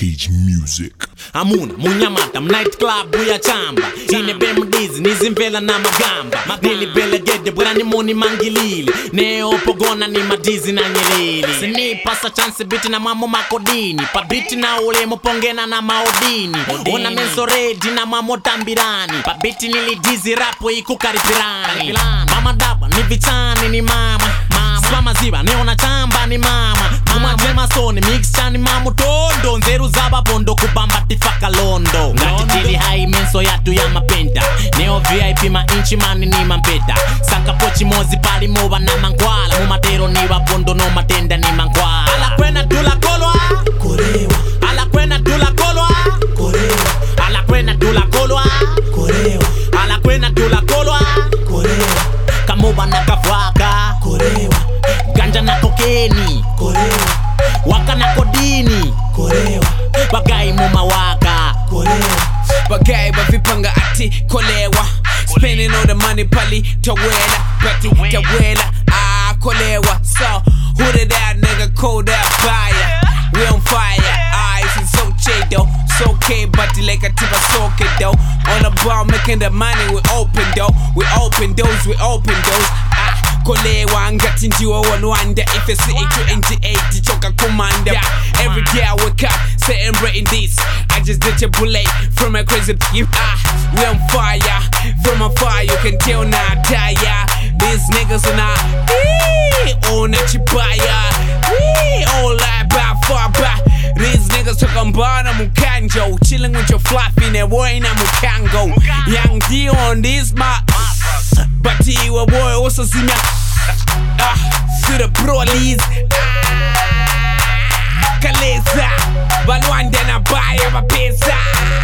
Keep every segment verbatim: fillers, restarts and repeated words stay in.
Cage Music. Amuna, munyamata, night club buya chamba. Ine be mudizi, nizimvela na magamba. Nili bele gede, bura ni muni mangilili. Neo pogona ni madizi na nyelili. Sini pasa chance biti na mamo makodini. Pa biti na ule mupongena na maodini. Ona menso redi na mamo tambirani. Pa biti nilidizi rapo iku karipirani. Mama daba, ni vichani ni mama. Swama ziba, neona chamba ni mama. Mama jema soni, mix chani mamu tondo. Nzeru zaba pondo kubamba tifaka londo. Ngati tili hai menso yatu ya mapenda. Neo V I P ma inchi mani ni mampeta. Saka pochi mozi pali moba na mankwala. Mumatero ni wapondo no matenda ni mankwala. Ala kwena tula kolwa Korewa. Ala kwena tula kolwa Korewa. Ala kwena tula kolwa Korewa. Ala kwena tula kolwa Korewa. Kamoba na kafwaka Korewa. Ganja na kokeni Korewa. Waka na kodini Korewa. Bagay mo mawaka Korewa. Bagay bavipanga ati kolewa. Spending all the money pali tawela. Bati tawela ah kolewa. So who did that nigga call that fire? We on fire. Eyes is so cheap though. So okay but like a tiba soke though. All about making the money we open though. We open those, we open those. Ah kolewa ngati ndiwo wanwanda. If it's eighty-eight choka commander. Every day I wake up celebrating this. I just did a bullet from a crazy you ah we on fire. From a fire you can tell now die. These niggas are not eee, all not chibaya eee, all like by far by. These niggas talking about a mukanjo. Chilling with your fluffy and boy in a mukango. Young D on this my but you a boy also see me ah to the brolis ah Kaleza Balwande na baya mapesa.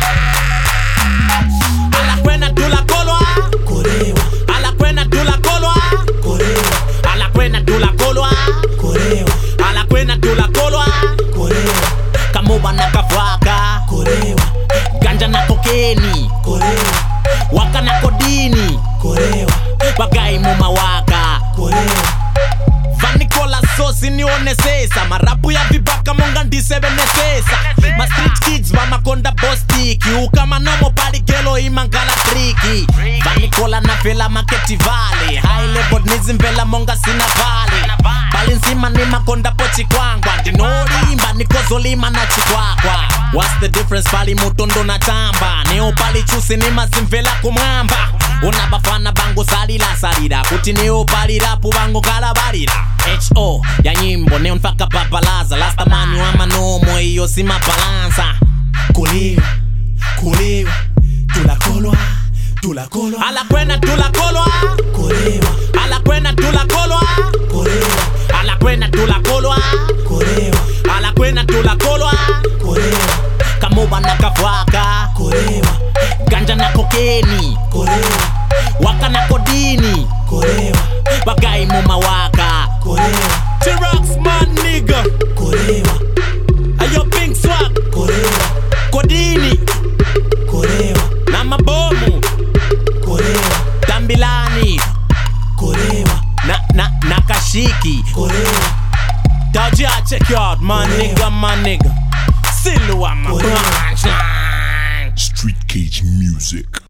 Ala kwena tula kolwa Korewa. Ala kwena tula kolwa Korewa. Ala kwena tula kolwa Korewa. Ala kwena tula kolwa Korewa. Kamoba na kafwaka Korewa. Ganja na kokeni Korewa. Waka na kodini Korewa. Bagay mo mawaka Korewa. Vanikola sosi nione sesa. Marapu ya vibaka monga ndisebe nesesa. Ma street kids va makonda bostiki. Ukama nomo pali gelo imangala triki. Vanikola na vela maketi vale. High level nizimvela monga sina vale. Bali nsima ni makonda pochi kwangwa. Ndinorimba nikozo lima na chikwakwa. What's the difference pali mutondo na chamba? Neo pali chusi ni mazimvela kumamba. Unabafana bango salila salida. Kuti neo pali rapu bango kalabarira. H O ya nyimbo neo nfaka papalaza. Lasta mani wa manomo iyo sima balanza. Kuliwa, kuliwa, tula kolwa, tula kolwa. Ala kwena tula kolwa Korewa. Ala kwena tula kolwa Korewa. Ala kwena tula kolwa Korewa. Ala kwena tula kolwa Korewa. Kamoba na kafwaka Korewa. Ganja na kokeni Korewa. Waka na kodini Korewa. Bagay mo mawaka Korewa. T-Rox man nigga Korewa. Ayo pink swag Korewa. Kodini Korewa. na mabomu Korewa. Tambilani Korewa. na na na kashiki Korewa. Tajia check you out man Korewa. nigga man nigga Silwa man Korewa. Street Cage Music.